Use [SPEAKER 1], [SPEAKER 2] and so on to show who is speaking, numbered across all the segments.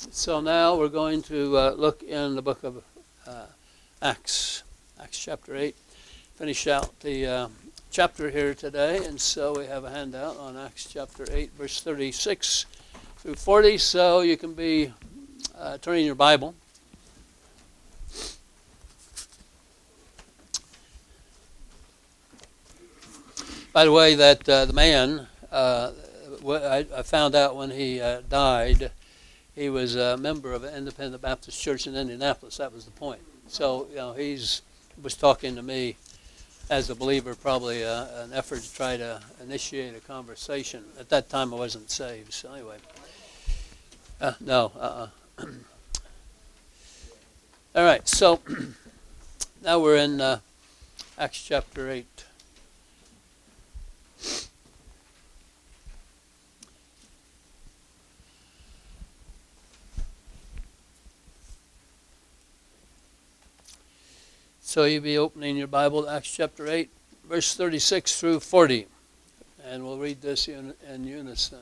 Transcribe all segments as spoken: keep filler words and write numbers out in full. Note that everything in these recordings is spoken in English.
[SPEAKER 1] So now we're going to uh, look in the book of uh, Acts, Acts chapter eight. Finish out the uh, chapter here today, and so we have a handout on Acts chapter eight, verse thirty-six through forty. So you can be uh, turning your Bible. By the way, that uh, the man, uh, I, I found out when he uh, died, he was a member of an Independent Baptist Church in Indianapolis. That was the point. So, you know, he's was talking to me as a believer, probably uh, an effort to try to initiate a conversation. At that time, I wasn't saved. So anyway, uh, no. Uh-uh. All right. So now we're in uh, Acts chapter eight. So you'll be opening your Bible to Acts chapter eight, verse thirty-six through forty. And we'll read this in, in unison.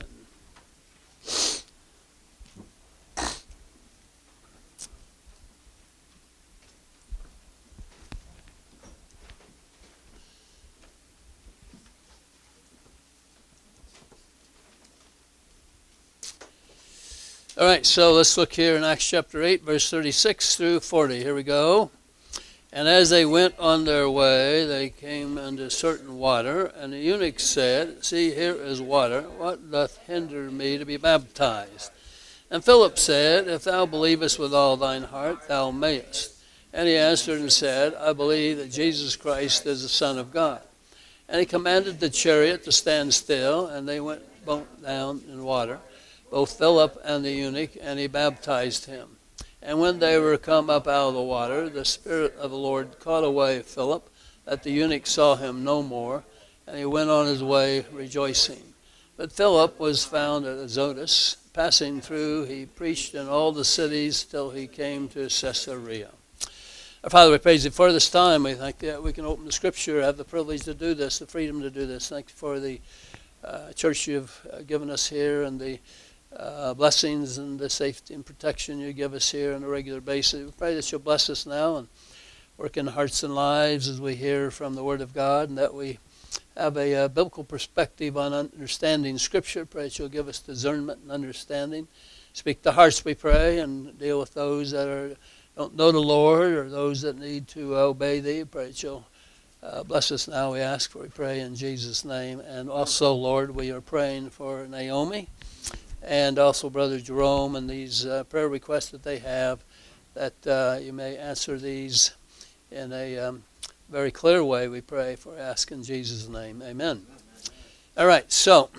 [SPEAKER 1] All right, so let's look here in Acts chapter eight, verse thirty-six through forty. Here we go. And as they went on their way, they came unto certain water, and the eunuch said, See, here is water. What doth hinder me to be baptized? And Philip said, If thou believest with all thine heart, thou mayest. And he answered and said, I believe that Jesus Christ is the Son of God. And he commanded the chariot to stand still, and they went both down in water, both Philip and the eunuch, and he baptized him. And when they were come up out of the water, the Spirit of the Lord caught away Philip, that the eunuch saw him no more, and he went on his way rejoicing. But Philip was found at Azotus. Passing through, he preached in all the cities till he came to Caesarea. Our Father, we praise you for this time. We thank you that we can open the Scripture, have the privilege to do this, the freedom to do this. Thank you for the uh, church you've uh, given us here and the Uh, blessings and the safety and protection you give us here on a regular basis. We pray that you'll bless us now and work in hearts and lives as we hear from the Word of God, and that we have a uh, biblical perspective on understanding Scripture. Pray that you'll give us discernment and understanding. Speak to hearts, we pray, and deal with those that are don't know the Lord or those that need to uh, obey thee. Pray that you'll uh, bless us now, we ask, for we pray in Jesus' name. And also, Lord, we are praying for Naomi and also Brother Jerome and these uh, prayer requests that they have, that uh, you may answer these in a um, very clear way, we pray, for ask in Jesus' name. Amen. All right, so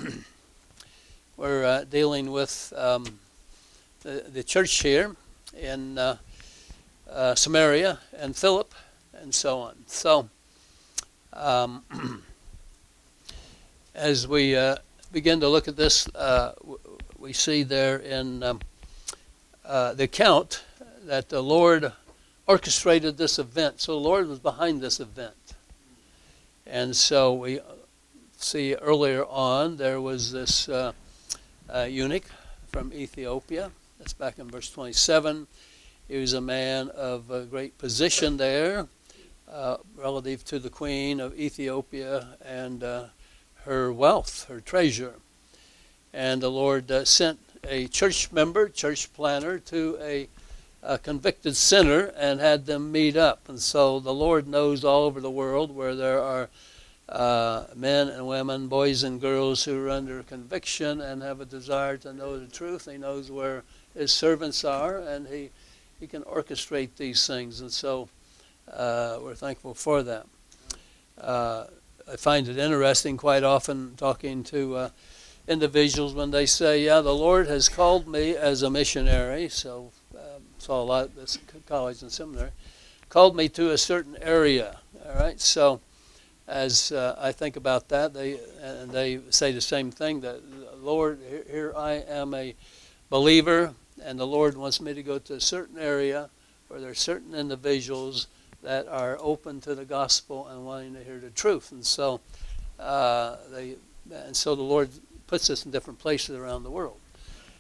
[SPEAKER 1] we're uh, dealing with um, the, the church here in uh, uh, Samaria and Philip and so on. So um, as we uh, begin to look at this, uh, we see there in um, uh, the account that the Lord orchestrated this event. So the Lord was behind this event. And so we see earlier on there was this uh, uh, eunuch from Ethiopia. That's back in verse twenty-seven. He was a man of a great position there uh, relative to the queen of Ethiopia and uh, her wealth, her treasure. And the Lord uh, sent a church member, church planner, to a, a convicted sinner and had them meet up. And so the Lord knows all over the world where there are uh, men and women, boys and girls who are under conviction and have a desire to know the truth. He knows where his servants are, and he, he can orchestrate these things. And so uh, we're thankful for that. Uh, I find it interesting quite often talking to uh, individuals when they say, yeah, the Lord has called me as a missionary, so um, saw a lot of this college and seminary, called me to a certain area, all right? So as uh, I think about that, they and they say the same thing, that, Lord, here, here I am a believer, and the Lord wants me to go to a certain area where there are certain individuals that are open to the gospel and wanting to hear the truth. And so uh, they, and so the Lord puts us in different places around the world.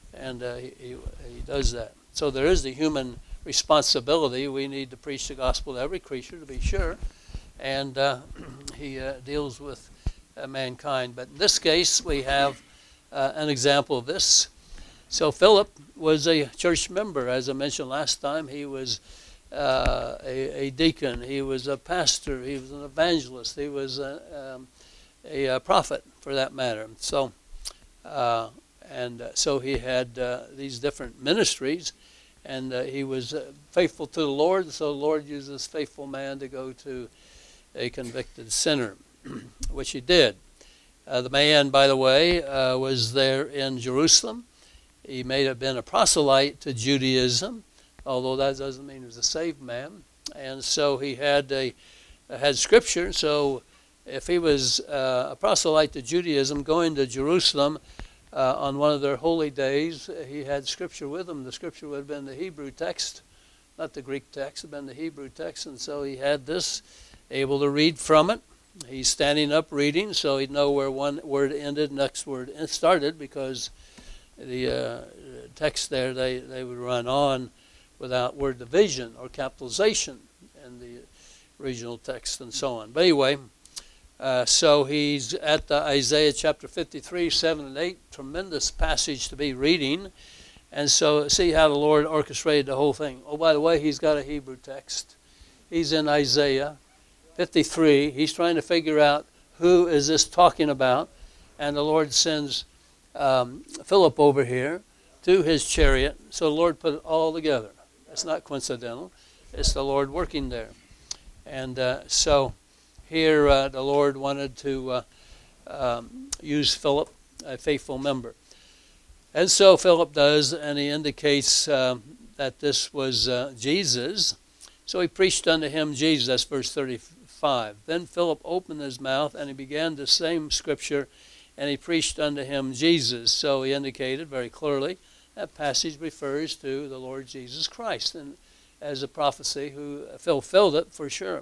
[SPEAKER 1] and uh, he, he, he does that. So there is the human responsibility. We need to preach the gospel to every creature, to be sure, and uh, he uh, deals with uh, mankind. But in this case, we have uh, an example of this. So Philip was a church member, as I mentioned last time. He was uh, a, a deacon. He was a pastor. He was an evangelist. He was a, um, a, a prophet, for that matter. So, uh, and uh, so he had uh, these different ministries, and uh, he was uh, faithful to the Lord. So the Lord used this faithful man to go to a convicted sinner, which he did. Uh, the man, by the way, uh, was there in Jerusalem. He may have been a proselyte to Judaism, although that doesn't mean he was a saved man. And so he had a had scripture. So if he was uh, a proselyte to Judaism, going to Jerusalem uh, on one of their holy days, he had scripture with him. The scripture would have been the Hebrew text, not the Greek text. It would have been the Hebrew text. And so he had this, able to read from it. He's standing up reading, so he'd know where one word ended, next word started, because the uh, text there, they, they would run on without word division or capitalization in the original text and so on. But anyway, uh, so he's at the Isaiah chapter fifty-three, seven and eight, tremendous passage to be reading. And so see how the Lord orchestrated the whole thing. Oh, by the way, he's got a Hebrew text. He's in Isaiah fifty-three. He's trying to figure out who is this talking about. And the Lord sends Um, Philip over here to his chariot. So the Lord put it all together. It's not coincidental. It's the Lord working there. And uh, so here uh, the Lord wanted to uh, um, use Philip, a faithful member. And so Philip does, and he indicates um, that this was uh, Jesus. So he preached unto him Jesus. That's verse thirty-five. Then Philip opened his mouth, and he began the same scripture, and he preached unto him Jesus. So he indicated very clearly that passage refers to the Lord Jesus Christ, and as a prophecy who fulfilled it for sure.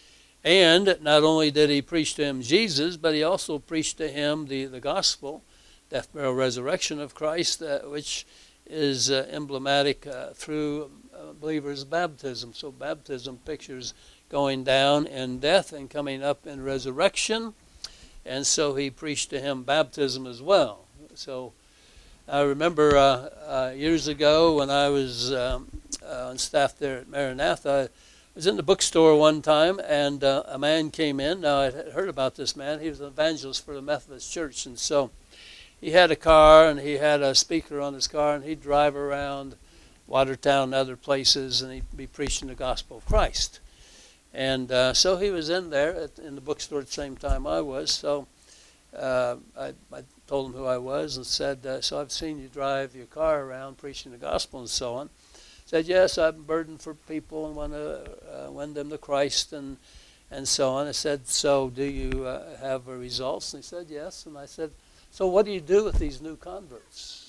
[SPEAKER 1] And not only did he preach to him Jesus, but he also preached to him the, the gospel, death, burial, resurrection of Christ, uh, which is uh, emblematic uh, through uh, believers' baptism. So baptism pictures going down in death and coming up in resurrection. And so he preached to him baptism as well. So I remember uh, uh, years ago when I was um, uh, on staff there at Maranatha, I was in the bookstore one time, and uh, a man came in. Now, I had heard about this man. He was an evangelist for the Methodist Church. And so he had a car, and he had a speaker on his car, and he'd drive around Watertown and other places, and he'd be preaching the gospel of Christ. And uh, so he was in there at, in the bookstore at the same time I was. So uh, I, I told him who I was and said, uh, so I've seen you drive your car around preaching the gospel and so on. Said, yes, I'm burdened for people and want to uh, win them to Christ and and so on. I said, so do you uh, have uh, results? And he said, yes. And I said, so what do you do with these new converts?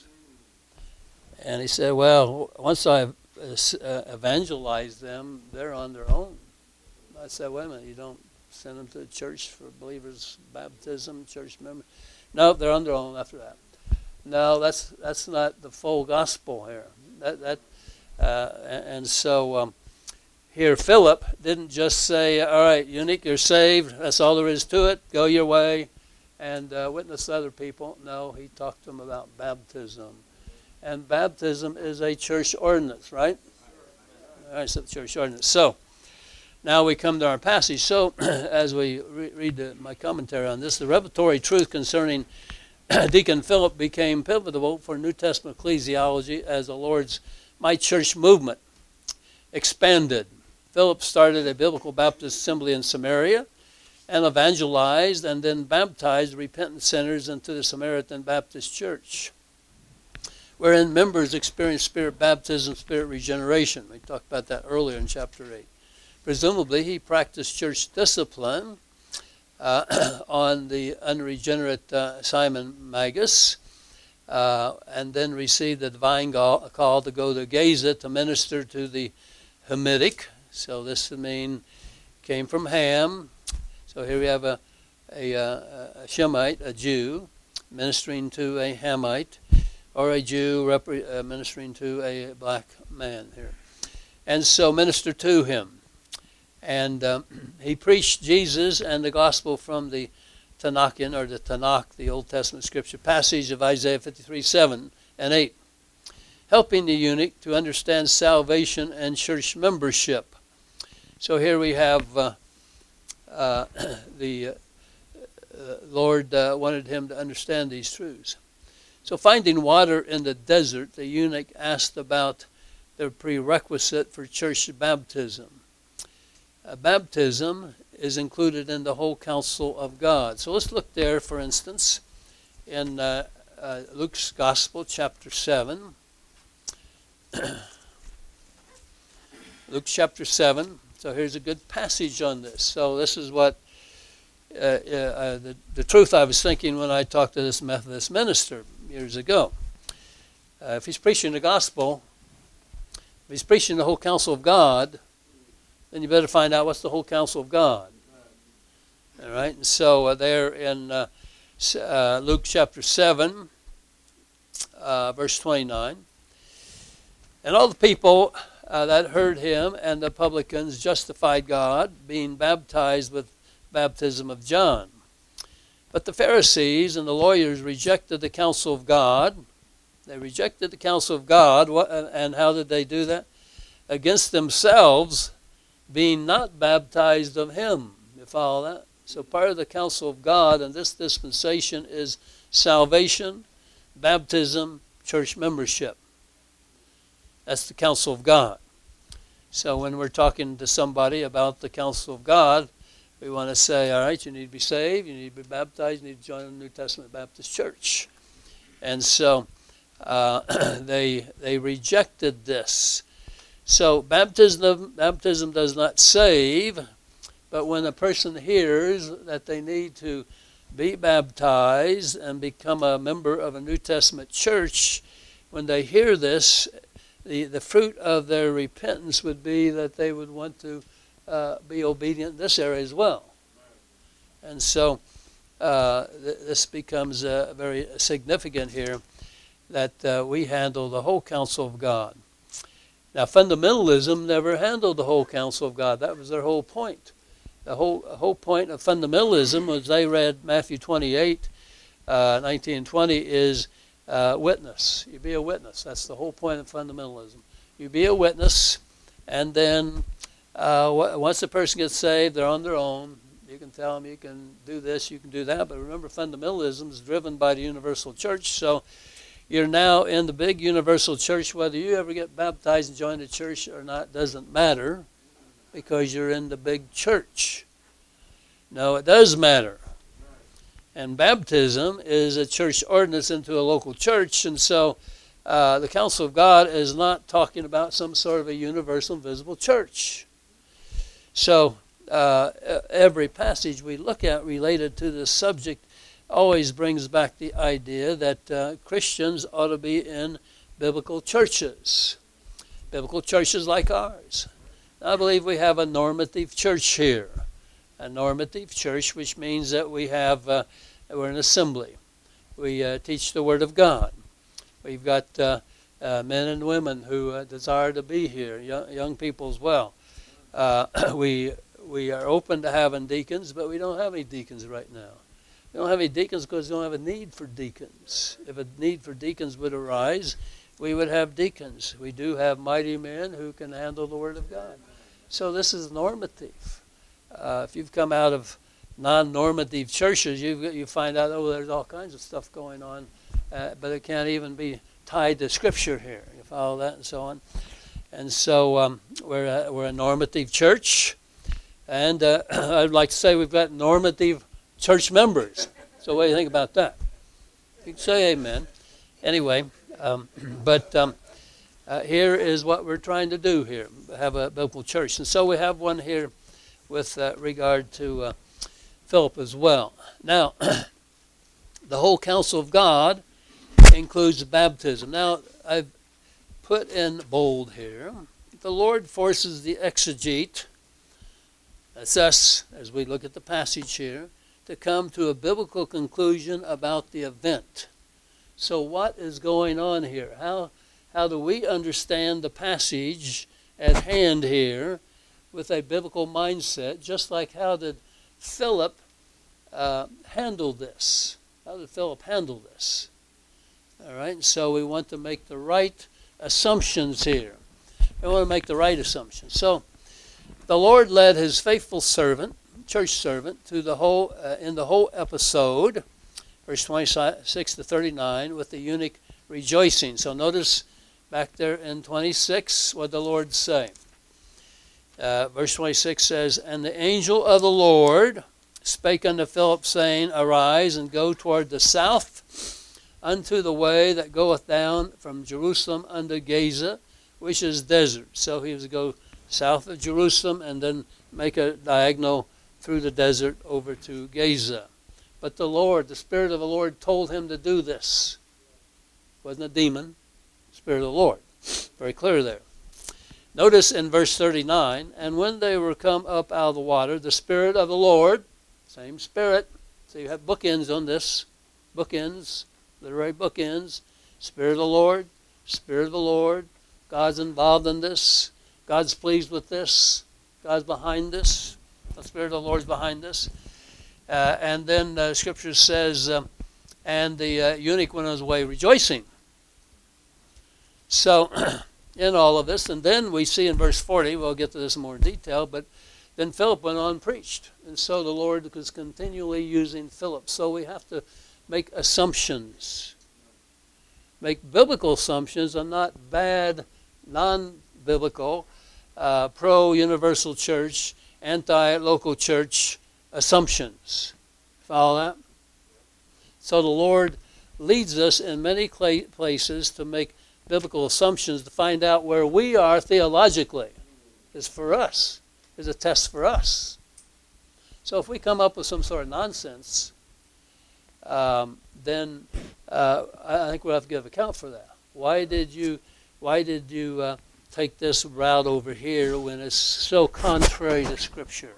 [SPEAKER 1] And he said, well, once I've uh, evangelized them, they're on their own. I said, wait a minute, you don't send them to the church for believers' baptism, church member? No, they're on their own after that. No, that's that's not the full gospel here. That that uh, and, and so um, here Philip didn't just say, all right, eunuch, you're saved. That's all there is to it. Go your way and uh, witness to other people. No, he talked to them about baptism. And baptism is a church ordinance, right? All right, so church ordinance. So now we come to our passage. So, as we re- read the, my commentary on this, the revelatory truth concerning Deacon Philip became pivotal for New Testament ecclesiology as the Lord's My Church movement expanded. Philip started a biblical Baptist assembly in Samaria and evangelized and then baptized repentant sinners into the Samaritan Baptist Church, wherein members experienced spirit baptism, spirit regeneration. We talked about that earlier in chapter eight. Presumably, he practiced church discipline uh, on the unregenerate uh, Simon Magus, uh, and then received the divine call to go to Gaza to minister to the Hamitic. So this would mean came from Ham. So here we have a, a, a Shemite, a Jew, ministering to a Hamite, or a Jew repre- uh, ministering to a black man here. And so minister to him. And um, he preached Jesus and the gospel from the Tanakian, or the Tanakh, the Old Testament scripture passage of Isaiah fifty-three, seven and eight, helping the eunuch to understand salvation and church membership. So here we have uh, uh, the uh, uh, Lord uh, wanted him to understand these truths. So finding water in the desert, the eunuch asked about the prerequisite for church baptism. Uh, baptism is included in the whole counsel of God. So let's look there, for instance, in uh, uh, Luke's Gospel, chapter seven. Luke chapter seven. So here's a good passage on this. So this is what uh, uh, uh, the, the truth I was thinking when I talked to this Methodist minister years ago. Uh, if he's preaching the gospel, if he's preaching the whole counsel of God, then you better find out what's the whole counsel of God. All right, and so uh, there in uh, uh, Luke chapter seven, uh, verse twenty-nine, and all the people uh, that heard him and the publicans justified God, being baptized with baptism of John. But the Pharisees and the lawyers rejected the counsel of God. They rejected the counsel of God, what, and how did they do that? Against themselves, being not baptized of him. You follow that? So part of the counsel of God in this dispensation is salvation, baptism, church membership. That's the counsel of God. So when we're talking to somebody about the counsel of God, we want to say, all right, you need to be saved, you need to be baptized, you need to join the New Testament Baptist Church. And so uh, they they rejected this. So baptism baptism does not save, but when a person hears that they need to be baptized and become a member of a New Testament church, when they hear this, the, the fruit of their repentance would be that they would want to uh, be obedient in this area as well. And so uh, th- this becomes uh, very significant here, that uh, we handle the whole counsel of God. Now, fundamentalism never handled the whole counsel of God. That was their whole point. The whole whole point of fundamentalism, was they read Matthew twenty-eight, uh, nineteen and twenty, is uh, witness. You be a witness. That's the whole point of fundamentalism. You be a witness, and then uh, once the person gets saved, they're on their own. You can tell them you can do this, you can do that. But remember, fundamentalism is driven by the universal church. So you're now in the big universal church. Whether you ever get baptized and join the church or not doesn't matter, because you're in the big church. No, it does matter. And baptism is a church ordinance into a local church. And so uh, the counsel of God is not talking about some sort of a universal visible church. So uh, every passage we look at related to this subject always brings back the idea that uh, Christians ought to be in biblical churches. Biblical churches like ours. I believe we have a normative church here. A normative church, which means that we have, uh, we're an assembly. We uh, teach the Word of God. We've got uh, uh, men and women who uh, desire to be here, young, young people as well. Uh, we we are open to having deacons, but we don't have any deacons right now. We don't have any deacons because we don't have a need for deacons. If a need for deacons would arise, we would have deacons. We do have mighty men who can handle the Word of God. So this is normative. Uh, if you've come out of non-normative churches, you you find out, oh, there's all kinds of stuff going on, uh, but it can't even be tied to Scripture here. You follow that and so on. And so um, we're, a, we're a normative church. And uh, I'd like to say we've got normative church members. So what do you think about that? You can say amen. Anyway, um, but um, uh, here is what we're trying to do here, have a biblical church. And so we have one here with uh, regard to uh, Philip as well. Now, the whole counsel of God includes baptism. Now, I've put in bold here, the Lord forces the exegete, that's us, as we look at the passage here, to come to a biblical conclusion about the event. So what is going on here? How, how do we understand the passage at hand here with a biblical mindset, just like how did Philip uh, handle this? How did Philip handle this? All right, so we want to make the right assumptions here. We want to make the right assumptions. So the Lord led his faithful servant, church servant, to the whole uh, in the whole episode, verse twenty-six to thirty-nine, with the eunuch rejoicing. So notice back there in twenty-six what the Lord say. Uh, verse twenty-six says, "And the angel of the Lord spake unto Philip, saying, Arise and go toward the south, unto the way that goeth down from Jerusalem unto Gaza, which is desert." So he was to go south of Jerusalem and then make a diagonal through the desert over to Gaza. But the Lord, the Spirit of the Lord, told him to do this. It wasn't a demon, Spirit of the Lord. Very clear there. Notice in verse thirty-nine, "And when they were come up out of the water, the Spirit of the Lord," same Spirit, so you have bookends on this, bookends, literary bookends, Spirit of the Lord, Spirit of the Lord, God's involved in this, God's pleased with this, God's behind this, the Spirit of the Lord's behind this. Uh, and then uh, Scripture says, um, and the uh, eunuch went on his way rejoicing. So, in all of this, and then we see in verse forty, we'll get to this in more detail, but then Philip went on and preached. And so the Lord was continually using Philip. So we have to make assumptions. Make biblical assumptions and not bad, non-biblical, uh, pro-universal church, anti-local church assumptions. Follow that? So the Lord leads us in many places to make biblical assumptions to find out where we are theologically. It's for us. It's a test for us. So if we come up with some sort of nonsense, um, then uh, I think we'll have to give account for that. Why did you, why did you uh, take this route over here when it's so contrary to Scripture?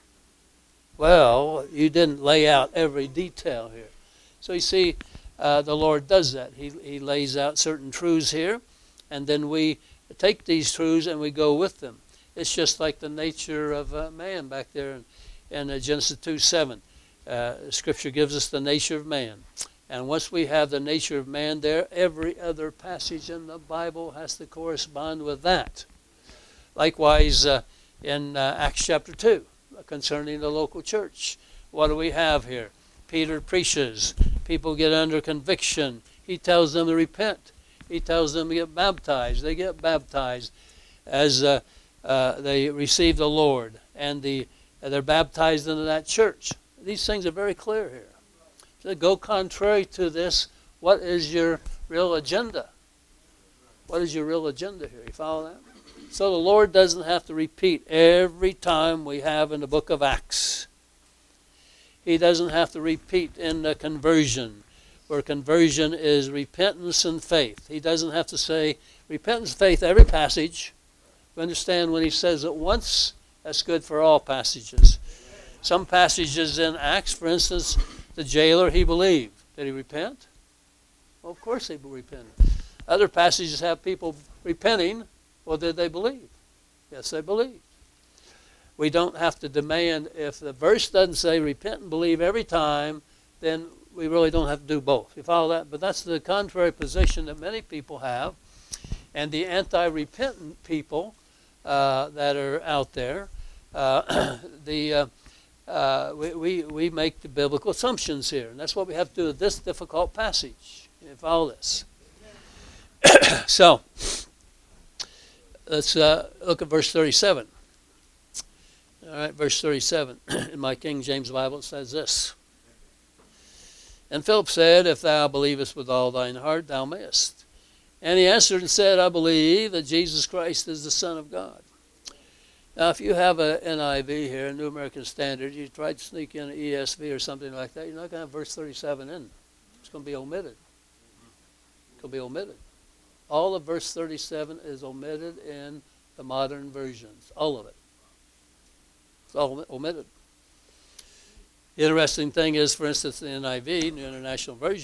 [SPEAKER 1] Well, you didn't lay out every detail here. So you see, uh, the Lord does that. He, he lays out certain truths here, and then we take these truths and we go with them. It's just like the nature of uh, man back there in, in uh, Genesis two seven. Uh, Scripture gives us the nature of man. And once we have the nature of man there, every other passage in the Bible has to correspond with that. Likewise, uh, in uh, Acts chapter two, concerning the local church. What do we have here? Peter preaches. People get under conviction. He tells them to repent. He tells them to get baptized. They get baptized as uh, uh, they receive the Lord. And the, uh, they're baptized into that church. These things are very clear here. So go contrary to this. What is your real agenda? What is your real agenda here? You follow that? So the Lord doesn't have to repeat every time we have in the book of Acts. He doesn't have to repeat in the conversion, where conversion is repentance and faith. He doesn't have to say repentance and faith every passage. You understand when he says it once, that's good for all passages. Some passages in Acts, for instance, the jailer, he believed. Did he repent? Well, of course he repented. Other passages have people repenting. Well, did they believe? Yes, they believed. We don't have to demand, if the verse doesn't say repent and believe every time, then we really don't have to do both. You follow that? But that's the contrary position that many people have. And the anti-repentant people uh, that are out there, uh, the uh, uh, we, we, we make the biblical assumptions here. And that's what we have to do with this difficult passage. You follow this? So, let's uh, look at verse thirty-seven. All right, verse thirty-seven. In my King James Bible it says this. And Philip said, If thou believest with all thine heart, thou mayest. And he answered and said, I believe that Jesus Christ is the Son of God. Now, if you have an N I V here, a New American Standard, you try to sneak in an E S V or something like that, you're not going to have verse thirty-seven in. It's going to be omitted. It's going to be omitted. All of verse thirty-seven is omitted in the modern versions. All of it. It's all omitted. The interesting thing is, for instance, the N I V, New International Version,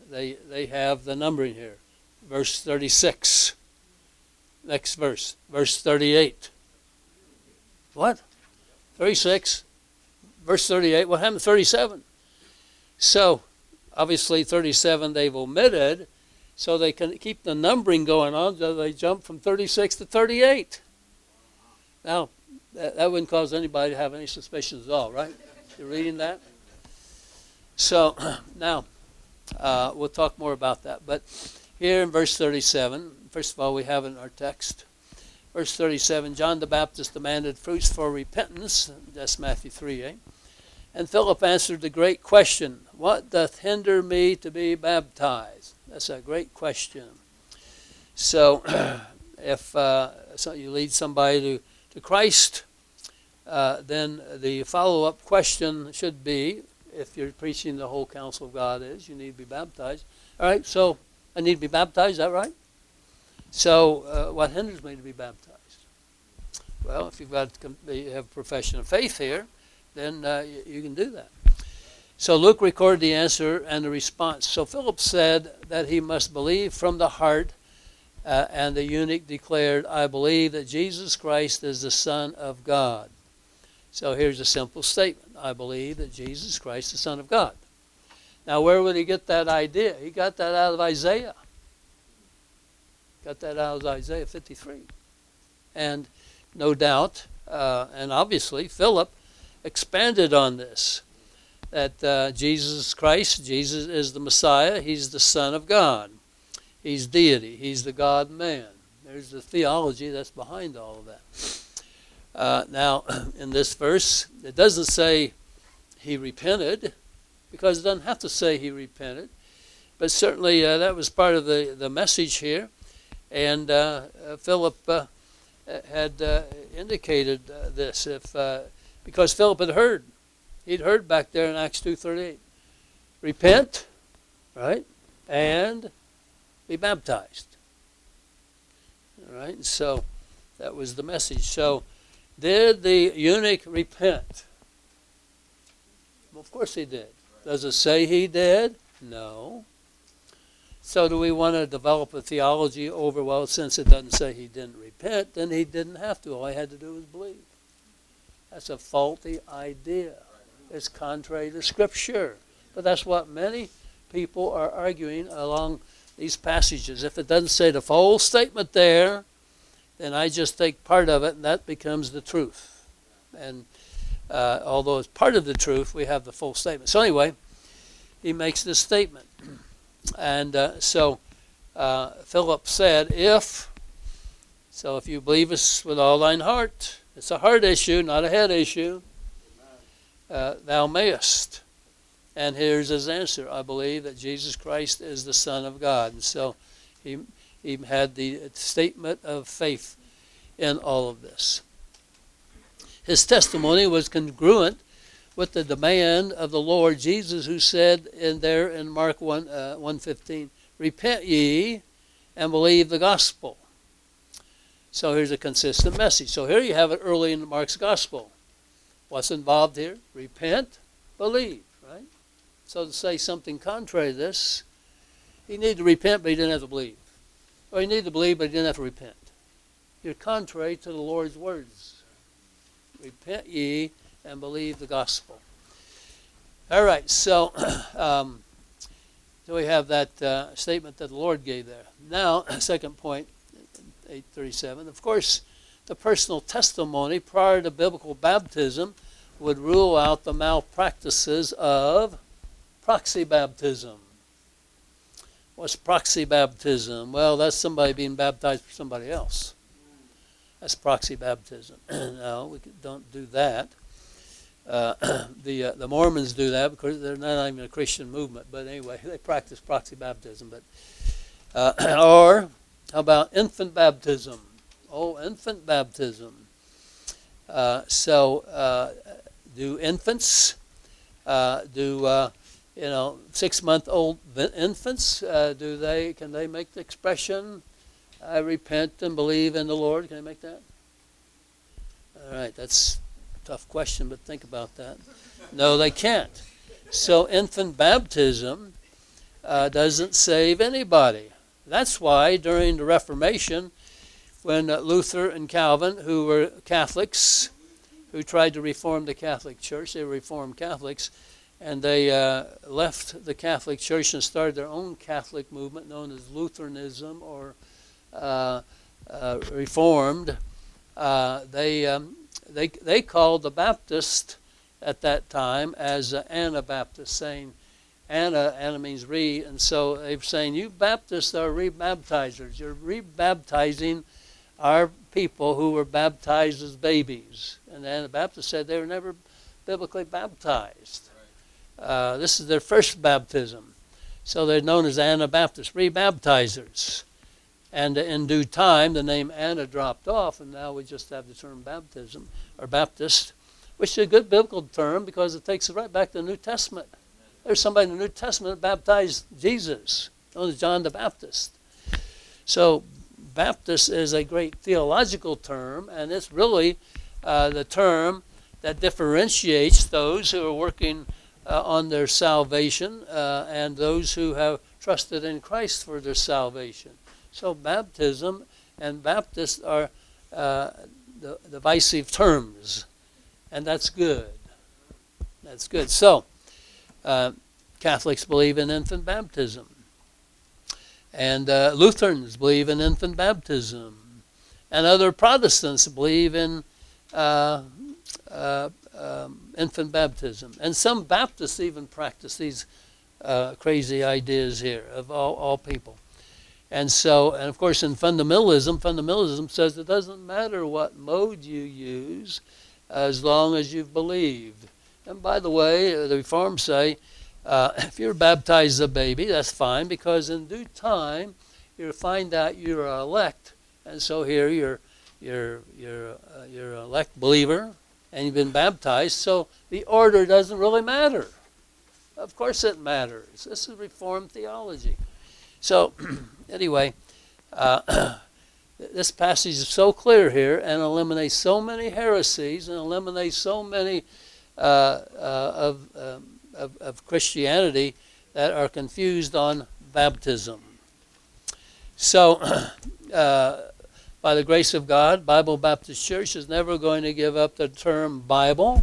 [SPEAKER 1] they they have the numbering here. Verse thirty-six. Next verse. Verse thirty-eight. What? thirty-six. Verse thirty-eight. What happened to thirty-seven? So, obviously thirty-seven they've omitted, so they can keep the numbering going on, so they jump from thirty-six to thirty-eight. Now, that, that wouldn't cause anybody to have any suspicions at all, right? You're reading that? So, now, uh, we'll talk more about that. But here in verse thirty-seven, first of all, we have in our text, verse thirty-seven, John the Baptist demanded fruits for repentance. That's Matthew three, eh? And Philip answered the great question, what doth hinder me to be baptized? That's a great question. So, if uh, so you lead somebody to, to Christ, uh, then the follow-up question should be, if you're preaching the whole counsel of God is, you need to be baptized. All right, so I need to be baptized, is that right? So uh, what hinders me to be baptized? Well, if you've got to you have a profession of faith here, then uh, you, you can do that. So Luke recorded the answer and the response. So Philip said that he must believe from the heart, uh, and the eunuch declared, I believe that Jesus Christ is the Son of God. So here's a simple statement. I believe that Jesus Christ is the Son of God. Now, where would he get that idea? He got that out of Isaiah. Got that out of Isaiah fifty-three. And no doubt, uh, and obviously, Philip expanded on this, that uh, Jesus Christ, Jesus is the Messiah. He's the Son of God. He's deity. He's the God-man. There's the theology that's behind all of that. Uh, now, in this verse, it doesn't say he repented, because it doesn't have to say he repented. But certainly uh, that was part of the, the message here. And uh, uh, Philip uh, had uh, indicated uh, this, if uh, because Philip had heard. He'd heard back there in Acts two thirty-eight. Repent, right, and be baptized. All right, so that was the message. So did the eunuch repent? Well, of course he did. Does it say he did? No. So do we want to develop a theology over, well, since it doesn't say he didn't repent, then he didn't have to. All he had to do was believe. That's a faulty idea. It's contrary to Scripture. But that's what many people are arguing along these passages. If it doesn't say the full statement there, then I just take part of it, and that becomes the truth. And uh, although it's part of the truth, we have the full statement. So anyway, he makes this statement. And uh, so uh, Philip said, if, so if you believe us with all thine heart, it's a heart issue, not a head issue, uh, thou mayest. And here's his answer. I believe that Jesus Christ is the Son of God. And so he, he had the statement of faith in all of this. His testimony was congruent with the demand of the Lord Jesus, who said in there in Mark one, uh, one fifteen, repent ye and believe the gospel. So here's a consistent message. So here you have it early in Mark's gospel. What's involved here? Repent, believe, right? So to say something contrary to this, he needed to repent, but he didn't have to believe. Or he needed to believe, but he didn't have to repent. You're contrary to the Lord's words. Repent ye and believe the gospel. All right, so um, so we have that uh, statement that the Lord gave there. Now, second point, eight thirty-seven. Of course, the personal testimony prior to biblical baptism would rule out the malpractices of proxy baptism. What's proxy baptism? Well, that's somebody being baptized for somebody else. That's proxy baptism. No, we don't do that. Uh, the uh, the Mormons do that because they're not even a Christian movement. But anyway, they practice proxy baptism. But uh, or how about infant baptism? Oh, infant baptism. Uh, so uh, do infants uh, do uh, you know six month old infants uh, do they can they make the expression, I repent and believe in the Lord? Can they make that? All right, that's a tough question, but think about that. No, they can't. So infant baptism, uh, doesn't save anybody. That's why during the Reformation, when uh, Luther and Calvin, who were Catholics, who tried to reform the Catholic Church, they were Reformed Catholics, and they uh, left the Catholic Church and started their own Catholic movement known as Lutheranism or uh, uh, Reformed. Uh, they um, they they called the Baptist at that time as uh, Anabaptist, saying Anna Anna means re, and so they were saying you Baptists are rebaptizers. You're rebaptizing our people who were baptized as babies, and the Anabaptists said they were never biblically baptized. Uh, this is their first baptism. So they're known as Anabaptists, rebaptizers. And in due time, the name Anna dropped off, and now we just have the term baptism, or Baptist, which is a good biblical term because it takes us right back to the New Testament. There's somebody in the New Testament that baptized Jesus, known as John the Baptist. So Baptist is a great theological term, and it's really uh, the term that differentiates those who are working Uh, on their salvation uh, and those who have trusted in Christ for their salvation. So baptism and Baptist are uh, the divisive terms, and that's good. That's good. So uh, Catholics believe in infant baptism, and uh, Lutherans believe in infant baptism, and other Protestants believe in uh, uh, Um, infant baptism. And some Baptists even practice these uh, crazy ideas here of all, all people. And so, and of course in fundamentalism, fundamentalism says it doesn't matter what mode you use as long as you've believed. And by the way, the Reformed say, uh, if you're baptized as a baby, that's fine, because in due time you'll find out you're elect. And so here you're, you're, you're, uh, you're an elect believer, and you've been baptized, so the order doesn't really matter. Of course it matters. This is Reformed theology. So anyway, uh, this passage is so clear here and eliminates so many heresies and eliminates so many uh, uh, of, um, of, of Christianity that are confused on baptism. So uh, by the grace of God, Bible Baptist Church is never going to give up the term Bible,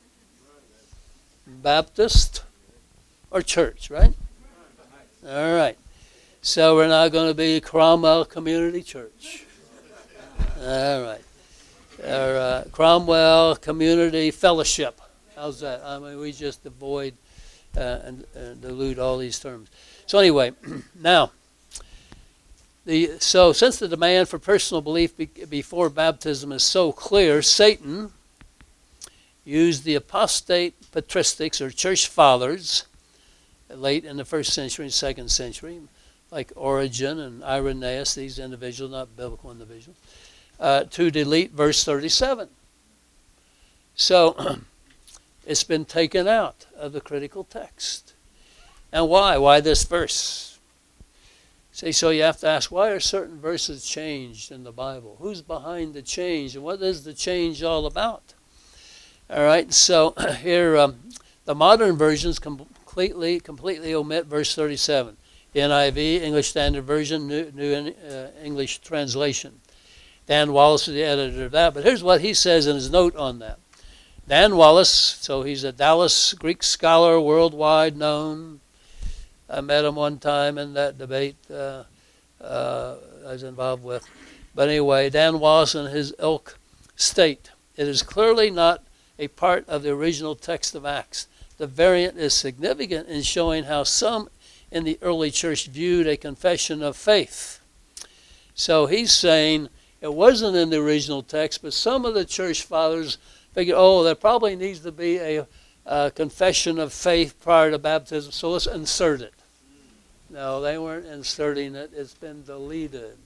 [SPEAKER 1] Baptist, or church, right? All right. So we're not going to be Cromwell Community Church. All right. Or uh, Cromwell Community Fellowship. How's that? I mean, we just avoid uh, and, and dilute all these terms. So anyway, now, The, so since the demand for personal belief be, before baptism is so clear, Satan used the apostate patristics or church fathers late in the first century and second century, like Origen and Irenaeus, these individuals, not biblical individuals, uh, to delete verse thirty-seven. So it's been taken out of the critical text. And why? Why this verse? See, so you have to ask, why are certain verses changed in the Bible? Who's behind the change, and what is the change all about? All right, so here, um, the modern versions completely completely omit verse thirty-seven. The N I V, English Standard Version, New, New uh, English Translation. Dan Wallace is the editor of that, but here's what he says in his note on that. Dan Wallace, so he's a Dallas Greek scholar, worldwide known. I met him one time in that debate uh, uh, I was involved with. But anyway, Dan Wallace and his ilk state, it is clearly not a part of the original text of Acts. The variant is significant in showing how some in the early church viewed a confession of faith. So he's saying it wasn't in the original text, but some of the church fathers figured, oh, there probably needs to be a Uh, confession of faith prior to baptism, so let's insert it. No, they weren't inserting it. It's been deleted.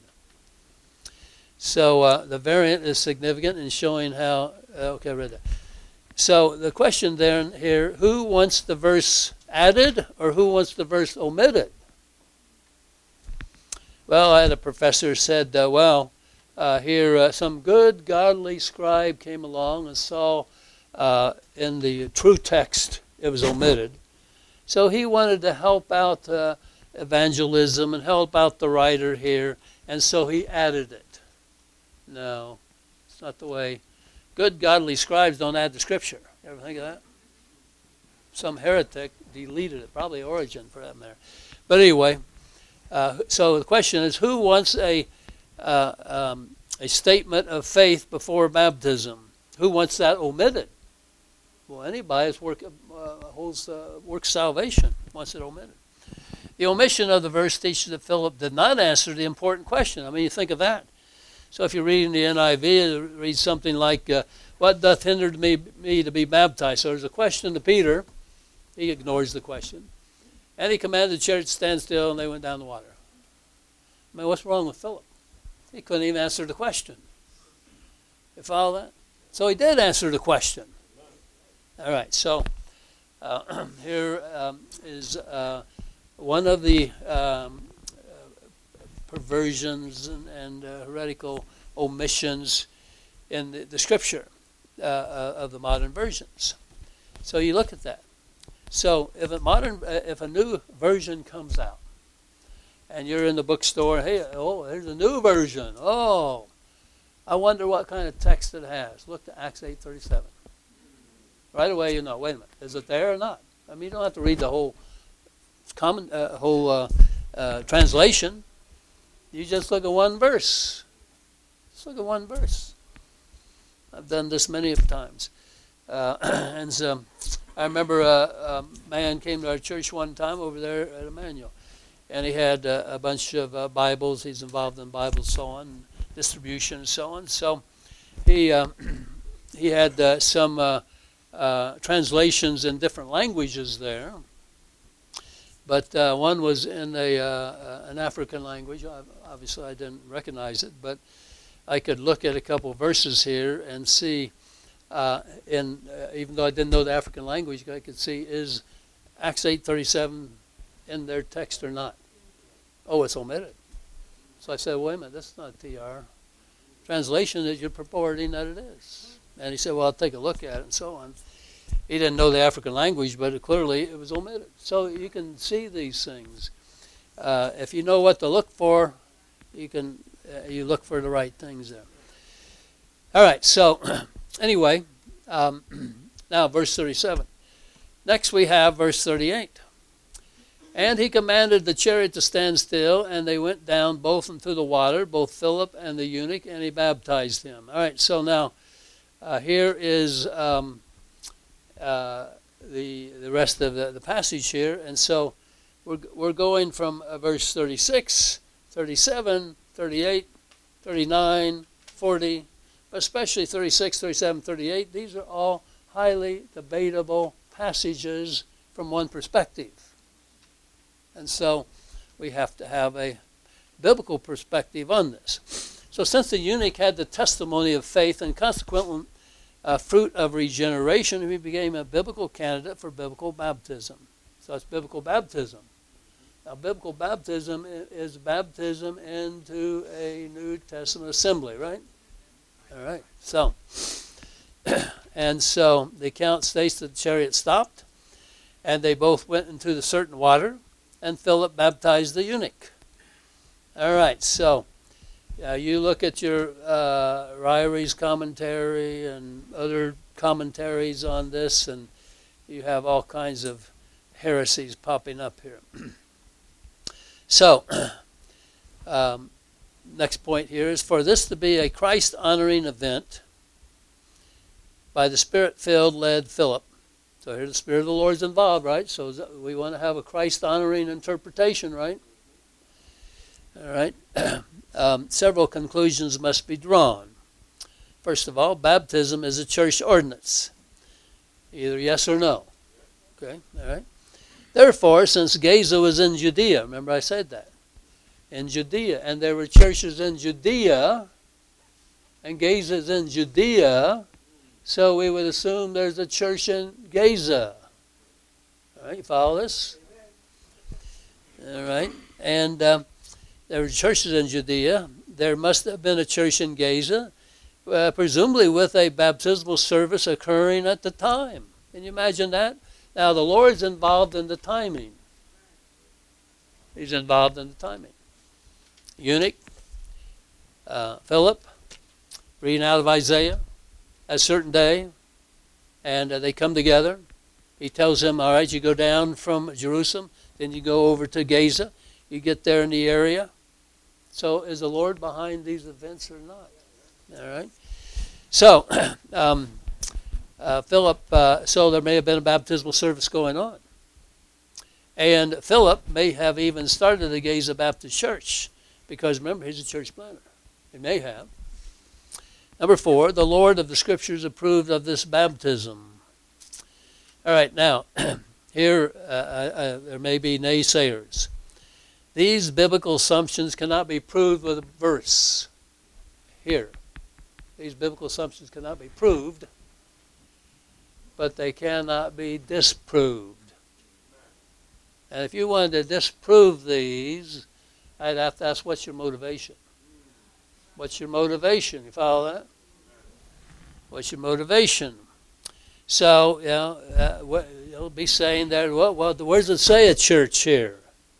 [SPEAKER 1] So uh, the variant is significant in showing how, uh, okay, I read that. So the question then here, who wants the verse added or who wants the verse omitted? Well, I had a professor said, uh, well, uh, here uh, some good godly scribe came along and saw Uh, in the true text, it was omitted. So he wanted to help out uh, evangelism and help out the writer here, and so he added it. No, it's not the way. Good godly scribes don't add the scripture. You ever think of that? Some heretic deleted it, probably Origen for that matter. But anyway, uh, so the question is, who wants a uh, um, a statement of faith before baptism? Who wants that omitted? Well, anybody that's work, uh, holds uh, works salvation wants it omitted. The omission of the verse teaches that Philip did not answer the important question. I mean, you think of that. So if you're reading the N I V, it reads something like, uh, what doth hinder me, me to be baptized? So there's a question to Peter. He ignores the question. And he commanded the chariot to stand still, and they went down the water. I mean, what's wrong with Philip? He couldn't even answer the question. You follow that? So he did answer the question. All right, so uh, here um, is uh, one of the um, perversions and, and uh, heretical omissions in the, the scripture uh, uh, of the modern versions. So you look at that. So if a modern, uh, if a new version comes out, and you're in the bookstore, hey, oh, there's a new version. Oh, I wonder what kind of text it has. Look to Acts eight thirty-seven. Right away, you know. Wait a minute, is it there or not? I mean, you don't have to read the whole common, uh, whole uh, uh, translation. You just look at one verse. Just look at one verse. I've done this many of times. Uh, and so I remember a, a man came to our church one time over there at Emmanuel. And he had uh, a bunch of uh, Bibles. He's involved in Bibles, so on, distribution and so on. So he, uh, he had uh, some uh, uh, translations in different languages there. But uh, one was in a, uh, an African language. Obviously, I didn't recognize it, but I could look at a couple verses here and see, uh, in, uh, even though I didn't know the African language, I could see, is Acts eight thirty-seven in their text or not? Oh, it's omitted. So I said, wait a minute, that's not T R. Translation is you're purporting that it is. And he said, well, I'll take a look at it and so on. He didn't know the African language, but it, clearly it was omitted. So you can see these things. Uh, if you know what to look for, you can uh, you look for the right things there. All right, so anyway, um, now verse thirty-seven. Next we have verse thirty-eight. And he commanded the chariot to stand still, and they went down both into the water, both Philip and the eunuch, and he baptized him. All right, so now uh, here is um, uh, the the rest of the, the passage here. And so we're, we're going from uh, verse thirty-six, thirty-seven, thirty-eight, thirty-nine, forty, especially thirty-six, thirty-seven, thirty-eight. These are all highly debatable passages from one perspective. And so we have to have a biblical perspective on this. So since the eunuch had the testimony of faith and consequently uh, fruit of regeneration, he became a biblical candidate for biblical baptism. So it's biblical baptism. Now, biblical baptism is baptism into a New Testament assembly, right? All right. So, and so the account states that the chariot stopped, and they both went into the certain water, and Philip baptized the eunuch. All right, so uh, you look at your uh, Ryrie's commentary and other commentaries on this, and you have all kinds of heresies popping up here. So, um, next point here is, for this to be a Christ-honoring event, by the Spirit-filled led Philip. So here the Spirit of the Lord is involved, right? So we want to have a Christ-honoring interpretation, right? All right. um, several conclusions must be drawn. First of all, baptism is a church ordinance. Either yes or no. Okay, all right. Therefore, since Gaza was in Judea, remember I said that, in Judea, and there were churches in Judea, and Gaza is in Judea, so we would assume there's a church in Gaza. All right, you follow this? All right. And um, there were churches in Judea. There must have been a church in Gaza, uh, presumably with a baptismal service occurring at the time. Can you imagine that? Now, the Lord's involved in the timing. He's involved in the timing. Eunuch, uh, Philip, reading out of Isaiah, a certain day, and uh, they come together. He tells him, all right, you go down from Jerusalem, then you go over to Gaza. You get there in the area. So is the Lord behind these events or not? All right. So, um, uh, Philip, uh, so there may have been a baptismal service going on. And Philip may have even started the Gaza Baptist Church, because remember, he's a church planter. He may have. Number four, the Lord of the Scriptures approved of this baptism. All right, now, here uh, uh, there may be naysayers. These biblical assumptions cannot be proved with a verse. Here, these biblical assumptions cannot be proved, but they cannot be disproved. And if you wanted to disprove these, I'd have to ask, what's your motivation? What's your motivation? You follow that? What's your motivation? So, you know, uh, what, you'll be saying that, well, well, where does it say a church here?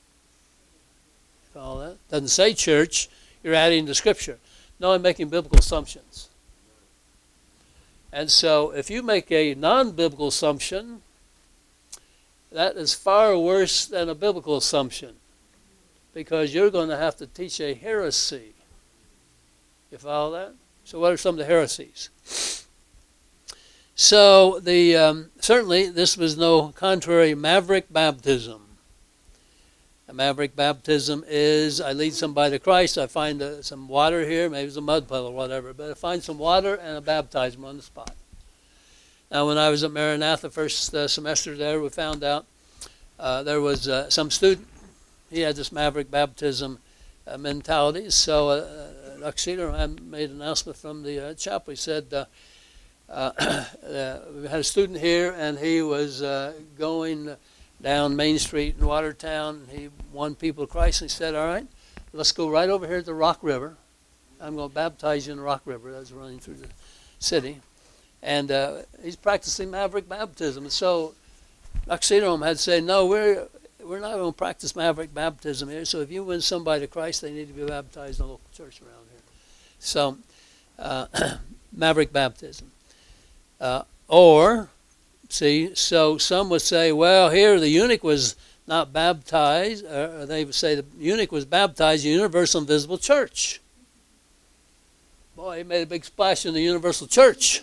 [SPEAKER 1] You follow that? Doesn't say church. You're adding to Scripture. No, I'm making biblical assumptions. And so if you make a non-biblical assumption, that is far worse than a biblical assumption, because you're going to have to teach a heresy. You follow that? So what are some of the heresies? So the um, certainly this was no contrary maverick baptism. A maverick baptism is, I lead somebody to Christ, I find uh, some water here, maybe it's a mud puddle or whatever, but I find some water and I baptize them on the spot. Now when I was at Maranatha first uh, semester there, we found out uh, there was uh, some student, he had this maverick baptism uh, mentality, so uh, Tuxedo made an announcement from the uh, chapel. He said, uh, uh, uh, we had a student here and he was uh, going down Main Street in Watertown. He won people to Christ, and he said, all right, let's go right over here to the Rock River. I'm going to baptize you in the Rock River that's running through the city. And uh, he's practicing maverick baptism. And so Oxydrome had said, no, we're we're not going to practice maverick baptism here. So if you win somebody to Christ, they need to be baptized in a local church around here. So uh, maverick baptism. Uh, or... See, so some would say, well, here the eunuch was not baptized, or they would say the eunuch was baptized in the Universal Invisible Church. Boy, he made a big splash in the Universal Church.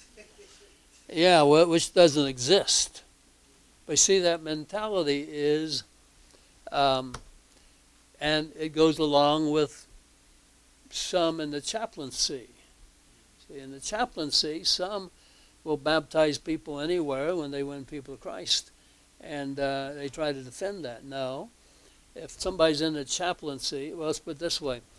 [SPEAKER 1] Yeah, well, which doesn't exist. But you see, that mentality is, um, and it goes along with some in the chaplaincy. See, in the chaplaincy, some will baptize people anywhere when they win people to Christ, and uh, they try to defend that. No, if somebody's in the chaplaincy, well, let's put it this way.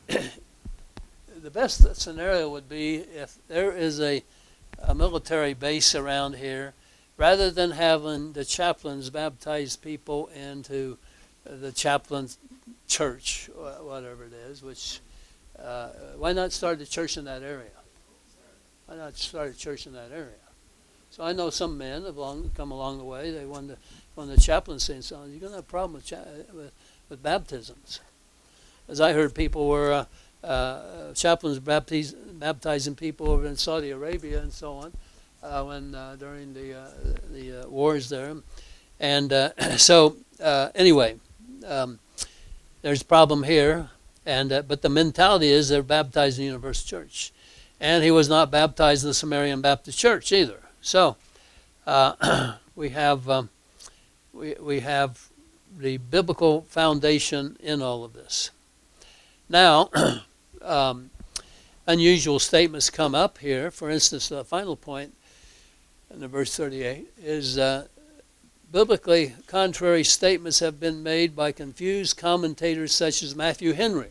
[SPEAKER 1] The best scenario would be if there is a, a military base around here, rather than having the chaplains baptize people into the chaplain church, whatever it is, which, uh, why not start the church in that area? Why not start a church in that area? So I know some men have long, come along the way. They want to, want the chaplaincy and so on. You're going to have a problem with, cha- with, with baptisms. As I heard, people were uh, uh, chaplains baptiz- baptizing people over in Saudi Arabia and so on uh, when uh, during the uh, the uh, wars there. And uh, so uh, anyway, um, there's a problem here. And uh, but the mentality is they're baptized in the Universal Church. And he was not baptized in the Samaritan Baptist Church either. So uh, we have um, we we have the biblical foundation in all of this. Now, um, unusual statements come up here. For instance, the final point in the verse thirty-eight is uh, biblically contrary statements have been made by confused commentators such as Matthew Henry,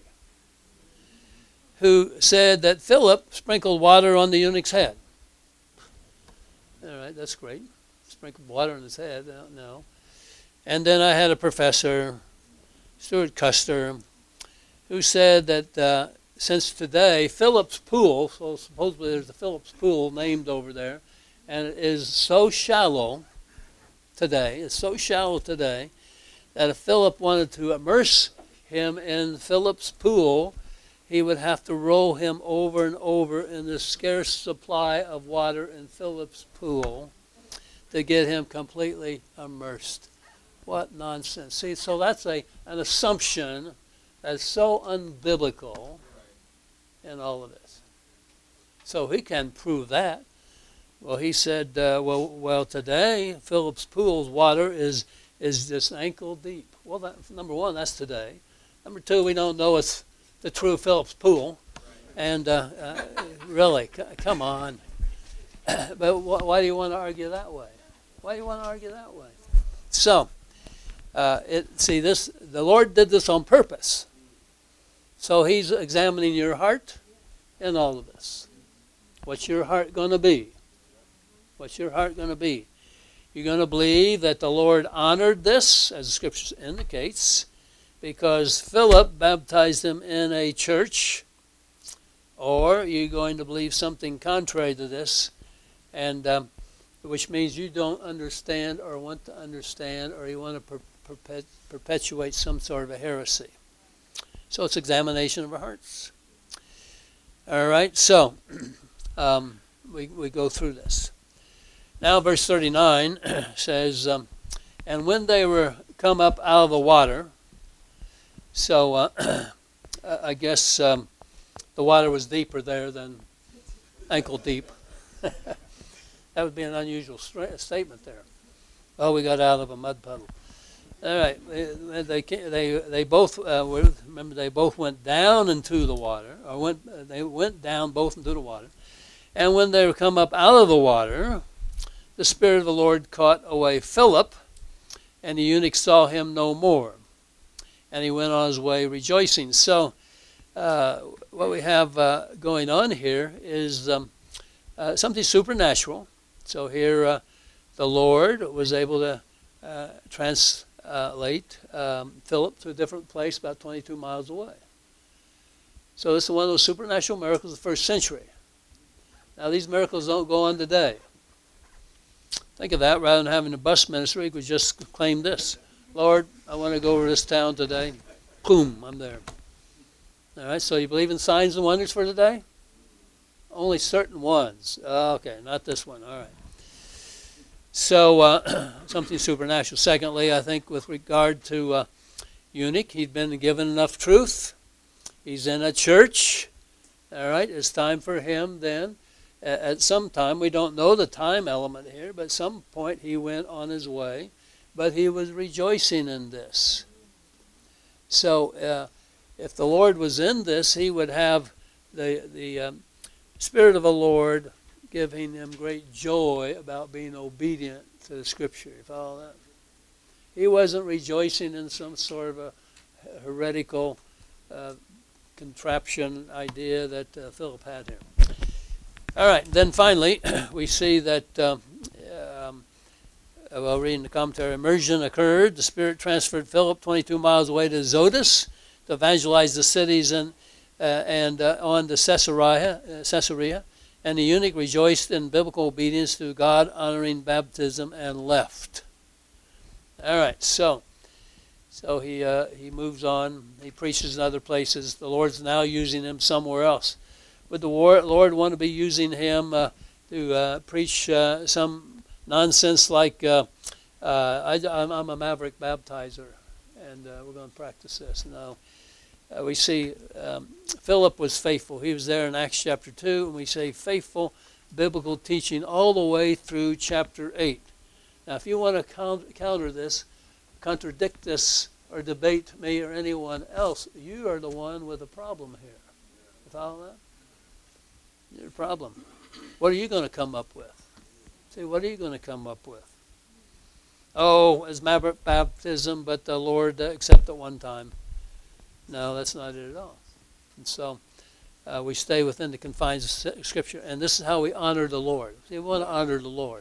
[SPEAKER 1] who said that Philip sprinkled water on the eunuch's head. All right, that's great. Sprinkled water on his head, no. And then I had a professor, Stuart Custer, who said that uh, since today, Philip's Pool, so supposedly there's a Philip's Pool named over there, and it is so shallow today, it's so shallow today, that if Philip wanted to immerse him in Philip's pool, he would have to roll him over and over in the scarce supply of water in Philip's pool to get him completely immersed. What nonsense. See, so that's a an assumption that's so unbiblical in all of this. So he can prove that. Well, he said, uh, well, well, today, Philip's pool's water is is just ankle deep. Well, that, number one, that's today. Number two, we don't know it's the true Philip's pool. And uh, uh, really, c- come on. But wh- why do you want to argue that way? Why do you want to argue that way? So, uh, it, see, this the Lord did this on purpose. So he's examining your heart in all of this. What's your heart going to be? What's your heart going to be? You're going to believe that the Lord honored this, as the Scripture indicates, because Philip baptized him in a church, or you're going to believe something contrary to this, and um, which means you don't understand or want to understand, or you want to per- perpet- perpetuate some sort of a heresy. So it's examination of our hearts. All right, so um, we we go through this. Now, verse thirty-nine says, um, and when they were come up out of the water, so uh, I guess um, the water was deeper there than ankle deep. That would be an unusual st- statement there. Oh, we got out of a mud puddle. All right, they they they, they both uh, were, remember they both went down into the water, or went they went down both into the water, and when they were come up out of the water, the Spirit of the Lord caught away Philip, and the eunuch saw him no more, and he went on his way rejoicing. So, uh, what we have uh, going on here is um, uh, something supernatural. So here, uh, the Lord was able to uh, translate um, Philip to a different place about twenty-two miles away. So this is one of those supernatural miracles of the first century. Now, these miracles don't go on today. Think of that. Rather than having a bus ministry, we could just claim this. Lord, I want to go over this town today. Boom, I'm there. All right, so you believe in signs and wonders for today? Only certain ones. Okay, not this one. All right. So, uh, something supernatural. Secondly, I think with regard to uh, eunuch, he'd been given enough truth. He's in a church. All right, it's time for him then. At some time, we don't know the time element here, but at some point he went on his way, but he was rejoicing in this. So uh, if the Lord was in this, he would have the, the um, Spirit of the Lord giving him great joy about being obedient to the Scripture. You follow that? He wasn't rejoicing in some sort of a heretical uh, contraption idea that uh, Philip had here. All right, then finally, we see that, um, um, well, reading the commentary, immersion occurred. The Spirit transferred Philip twenty-two miles away to Azotus to evangelize the cities and uh, and uh, on to Caesarea, uh, Caesarea, and the eunuch rejoiced in biblical obedience to God-honoring baptism and left. All right, so so he uh, he moves on. He preaches in other places. The Lord's now using him somewhere else. Would the Lord want to be using him uh, to uh, preach uh, some nonsense like, uh, uh, I, I'm a maverick baptizer, and uh, we're going to practice this? No. Uh, we see um, Philip was faithful. He was there in Acts chapter two, and we say faithful biblical teaching all the way through chapter eight. Now, if you want to counter, counter this, contradict this, or debate me or anyone else, you are the one with a problem here. You follow that? Your problem. What are you going to come up with? See, what are you going to come up with? Oh, as maverick baptism, but the Lord uh, except at one time. No, that's not it at all. And so uh, we stay within the confines of Scripture, and this is how we honor the Lord. See, we want to honor the Lord.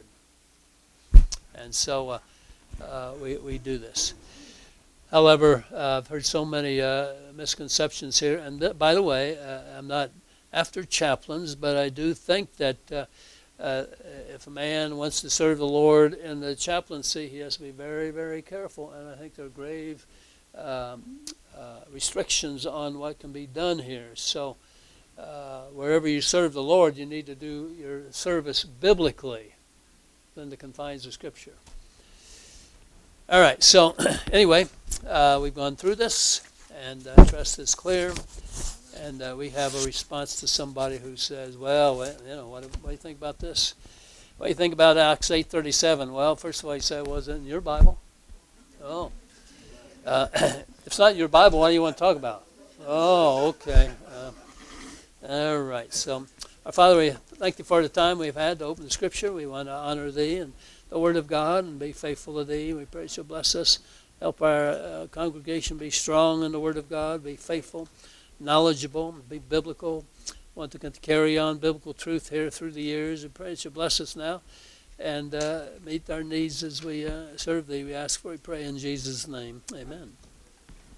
[SPEAKER 1] And so uh, uh, we, we do this. However, uh, I've heard so many uh, misconceptions here, and th- by the way, uh, I'm not after chaplains, but I do think that uh, uh, if a man wants to serve the Lord in the chaplaincy, he has to be very, very careful. And I think there are grave um, uh, restrictions on what can be done here. So uh, wherever you serve the Lord, you need to do your service biblically within the confines of Scripture. All right, so anyway, uh, we've gone through this, and I trust it's clear. And uh, we have a response to somebody who says, well, you know, what, what do you think about this? What do you think about Acts eight thirty-seven? Well, first of all, you say, well, is it in your Bible? Oh. Uh, if it's not in your Bible, what do you want to talk about? Oh, okay. Uh, all right. So, our Father, we thank you for the time we've had to open the Scripture. We want to honor Thee and the Word of God and be faithful to Thee. We pray you'll bless us. Help our uh, congregation be strong in the Word of God, be faithful, knowledgeable, be biblical. Want to carry on biblical truth here through the years. We pray that you bless us now and uh, meet our needs as we uh, serve Thee. We ask for, we pray in Jesus' name. Amen.